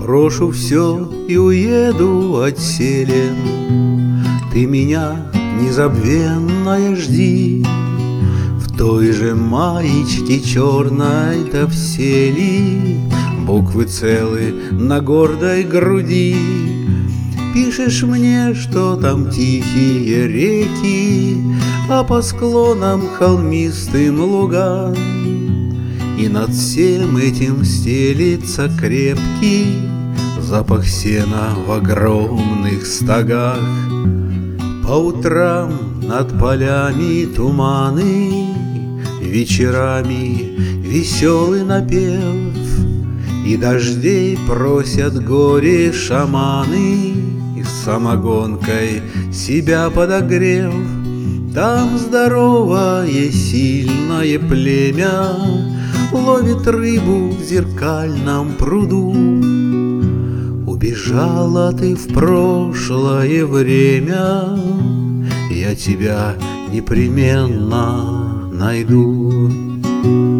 брошу все и уеду отселен. Ты меня, незабвенная, жди в той же маечке черной, да все ли буквы целы на гордой груди. Пишешь мне, что там тихие реки, а по склонам холмистым луга, и над всем этим стелится крепкий запах сена в огромных стогах. По утрам над полями туманы, вечерами веселый напев, и дождей просят горе шаманы, и самогонкой себя подогрев. Там здоровое, сильное племя ловит рыбу в зеркальном пруду. Убежала ты в прошлое время, я тебя непременно найду.